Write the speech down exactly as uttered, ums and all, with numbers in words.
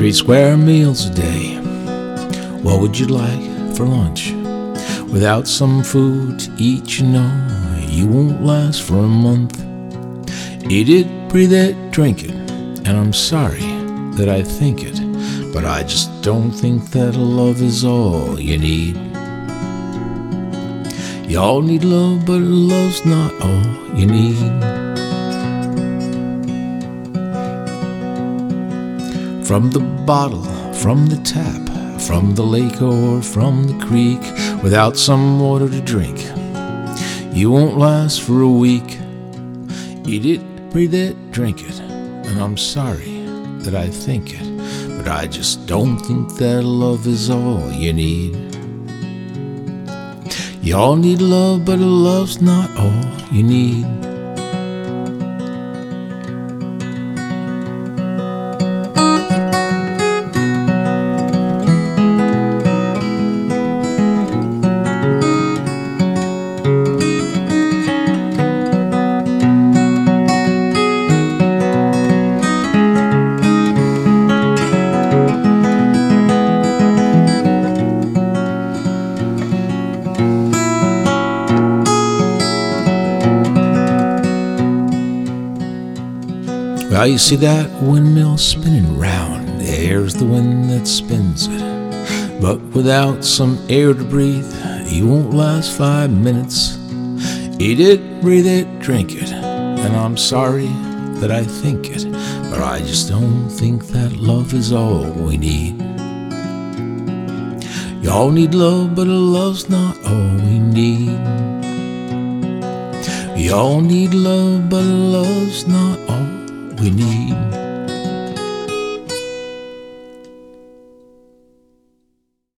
Three square meals a day. What would you like for lunch? Without some food to eat, you know, you won't last for a month. Eat it, breathe it, drink it, and I'm sorry that I think it, but I just don't think that love is all you need. You all need love, but love's not all you need. From the bottle, from the tap, from the lake or from the creek, without some water to drink, you won't last for a week. Eat it, breathe it, drink it, and I'm sorry that I think it, but I just don't think that love is all you need. You all need love, but love's not all you need. Well, you see that windmill spinning round, the air's the wind that spins it. But without some air to breathe, you won't last five minutes. Eat it, breathe it, drink it, and I'm sorry that I think it, but I just don't think that love is all we need. Y'all need love, but love's not all we need. Y'all need love, but love's not all we need.